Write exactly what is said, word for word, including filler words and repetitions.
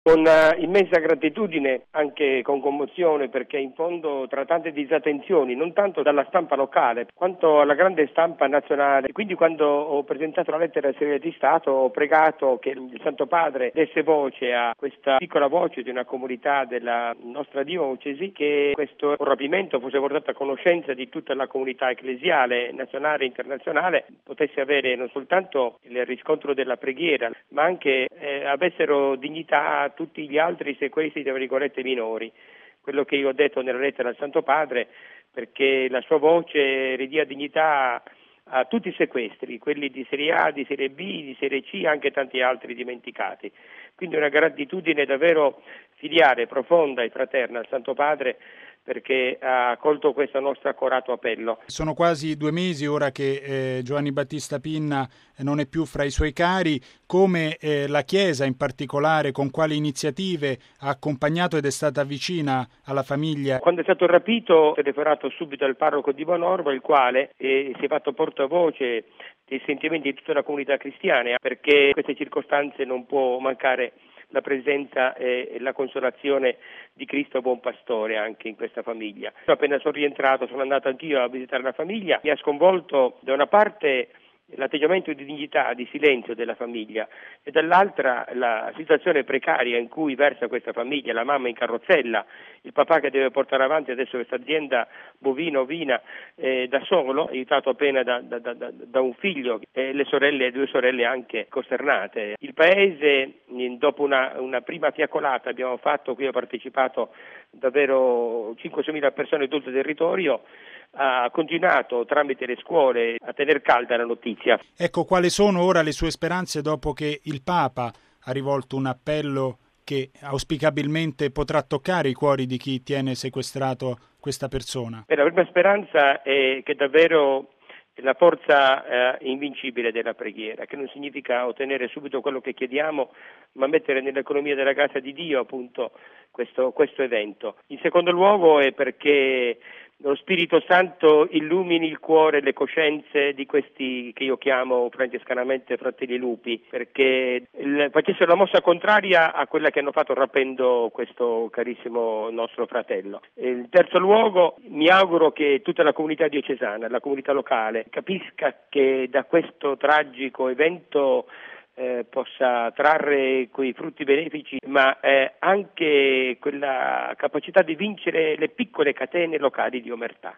Con uh, immensa gratitudine, anche con commozione, perché in fondo tra tante disattenzioni, non tanto dalla stampa locale, quanto alla grande stampa nazionale. Quindi quando ho presentato la lettera al Segreto di Stato ho pregato che il Santo Padre desse voce a questa piccola voce di una comunità della nostra diocesi, che questo rapimento fosse portato a conoscenza di tutta la comunità ecclesiale, nazionale e internazionale, potesse avere non soltanto il riscontro della preghiera, ma anche eh, avessero dignità tutti gli altri sequestri, tra virgolette, minori. Quello che io ho detto nella lettera al Santo Padre, perché la sua voce ridia dignità a tutti i sequestri, quelli di Serie A, di Serie B, di Serie C, anche tanti altri dimenticati. Quindi una gratitudine davvero filiale, profonda e fraterna al Santo Padre, perché ha accolto questo nostro accorato appello. Sono quasi due mesi ora che eh, Giovanni Battista Pinna non è più fra i suoi cari. Come eh, la Chiesa in particolare, con quali iniziative ha accompagnato ed è stata vicina alla famiglia? Quando è stato rapito ho telefonato subito al parroco di Bonorvo, il quale eh, si è fatto portavoce dei sentimenti di tutta la comunità cristiana, perché in queste circostanze non può mancare la presenza e la consolazione di Cristo Buon Pastore anche in questa famiglia. Appena sono rientrato sono andato anch'io a visitare la famiglia, mi ha sconvolto da una parte l'atteggiamento di dignità, di silenzio della famiglia e dall'altra la situazione precaria in cui versa questa famiglia, la mamma in carrozzella, il papà che deve portare avanti adesso questa azienda bovino-ovina eh, da solo, aiutato appena da, da, da, da un figlio, e le sorelle, due sorelle anche costernate. Il paese, dopo una, una prima fiaccolata abbiamo fatto, qui ho partecipato davvero cinque sei mila persone in tutto il territorio, ha continuato tramite le scuole a tener calda la notizia. Ecco, quali sono ora le sue speranze dopo che il Papa ha rivolto un appello che auspicabilmente potrà toccare i cuori di chi tiene sequestrato questa persona? E la prima speranza è che davvero la forza eh, invincibile della preghiera, che non significa ottenere subito quello che chiediamo, ma mettere nell'economia della grazia di Dio appunto questo, questo evento. In secondo luogo è perché lo Spirito Santo illumini il cuore e le coscienze di questi che io chiamo francescanamente fratelli lupi, perché il, facessero la mossa contraria a quella che hanno fatto rapendo questo carissimo nostro fratello. In terzo luogo mi auguro che tutta la comunità diocesana, la comunità locale, capisca che da questo tragico evento Eh, possa trarre quei frutti benefici, ma eh, anche quella capacità di vincere le piccole catene locali di omertà.